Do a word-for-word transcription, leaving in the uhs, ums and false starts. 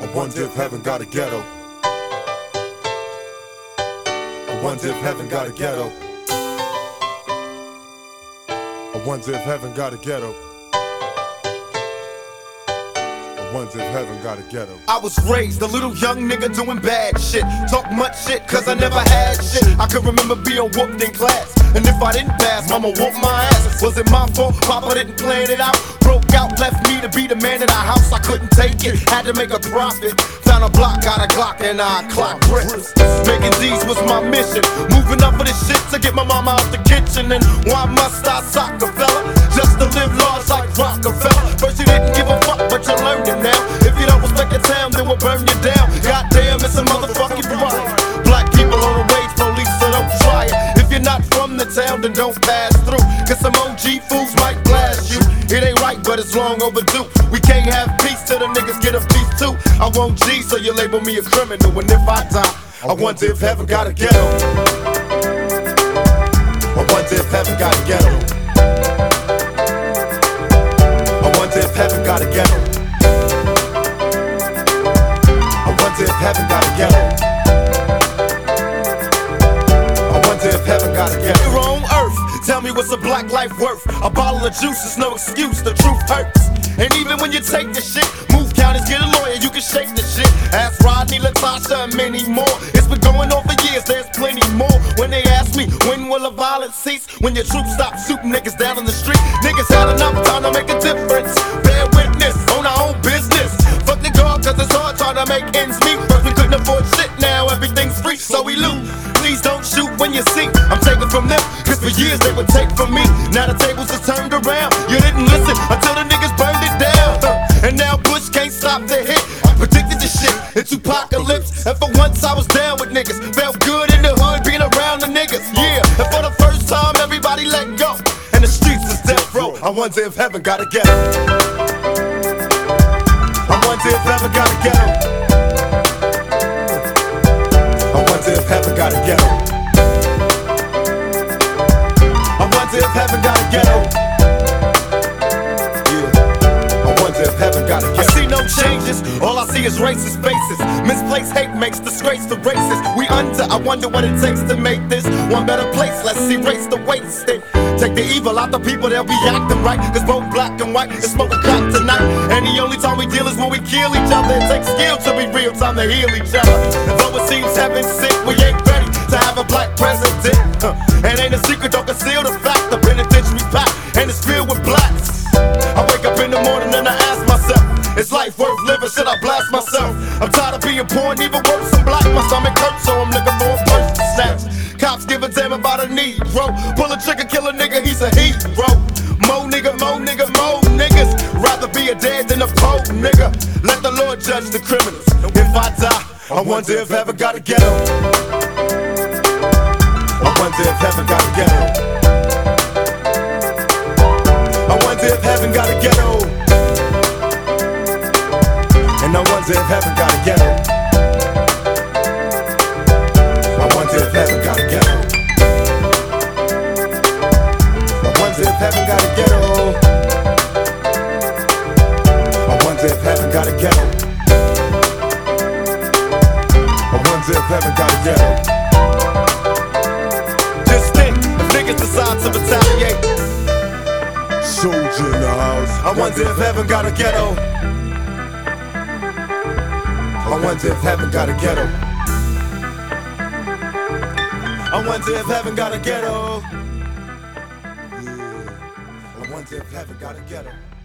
I wonder if heaven got a ghetto. I wonder if heaven got a ghetto. I wonder if heaven got a ghetto. I wonder if heaven got a ghetto. I was raised a little young nigga doing bad shit. Talk much shit cause I never had shit. I could remember being whooped in class, and if I didn't pass, mama whooped my ass. Was it my fault? Papa didn't plan it out. Broke out, left me to be the man in the house. I couldn't take it, had to make a profit. Found a block, got a Glock, and I clock bricks. Making D's was my mission. Moving up for this shit to get my mama out the kitchen. And why must I sock a fella? Just to live large like Rockefeller. First you didn't give a fuck, but you're learning now. If you don't respect your town, then we'll burn you down. Goddamn, it's a motherfucking riot. Black people on the wage police, so don't try it. If you're not from the town, then don't pass through. Cause some O G fools might blast you. It ain't right, but it's long overdue. We can't have peace till the niggas get a piece too. I want G, so you label me a criminal. And if I die, I wonder if heaven got a ghetto. I wonder if heaven got a ghetto. I wonder if heaven got a ghetto. I wonder if heaven got a ghetto. I wonder if heaven got a ghetto. You're on earth, tell me what's a black life worth? A bottle of juice is no excuse, the truth hurts. And even when you take the shit, move counties, get a lawyer, you can shake the shit. Ask Rodney, Latasha, and many more. It's been going on for years, there's plenty more. When they ask me, when will the violence cease? When your troops stop shooting niggas down on the street. Niggas had enough time to make a difference. Bear witness, own our own business. Fuck the God, cause it's hard trying to make ends meet. First we couldn't afford shit, now everything's free, so we loot. Please don't shoot when you see I'm taking from them, cause for years they would take from me. Now the tables are turned around. You didn't listen until the niggas burned it down. And now Bush can't stop the hit. I predicted this shit, it's apocalypse. And for once I was down with niggas. Felt good in the hood being around the niggas. Yeah, and for the first time everybody let go. And the streets is death row. I wonder if heaven got a ghetto. I wonder if heaven got a ghetto. I wonder if heaven got a ghetto. I wonder if heaven got a ghetto. Heaven got a ghetto. I see no changes, all I see is racist faces. Misplaced hate makes disgrace to races. We under, I wonder what it takes to make this one better place. Let's erase the wasted. Take the evil out the people, they'll be acting right. Cause both black and white is smoking crack tonight. And the only time we deal is when we kill each other. It takes skill to be real, time to heal each other. Though it seems heaven's sick, we ain't ready to have a black president. uh, And ain't a secret, don't conceal the fact. The penitentiary's packed and it's filled with blacks. I wake up in the morning and I ask myself, is life worth living? Should I blast myself? I'm tired of being poor and even worse, I'm black. My stomach hurts, so I'm looking for a person to snatch. Cops give a damn about a Negro. Pull a trigger, kill a nigga, he's a hero. Mo nigga, mo nigga, mo niggas. Rather be a dead than a poor nigga. Let the Lord judge the criminals. If I die, I wonder if heaven got a ghetto. I wonder if heaven got a ghetto. I wonder if heaven got a ghetto. And I wonder if heaven got a ghetto. I wonder if heaven got a ghetto. I wonder if heaven got a ghetto. I wonder if heaven got a ghetto. I wonder if heaven got a ghetto. Just think, if niggas decide to retaliate. Soldier in the house. I wonder if heaven got a ghetto. I wonder if heaven got a ghetto. I wonder if heaven got a ghetto. Yeah. I wonder if heaven got a ghetto.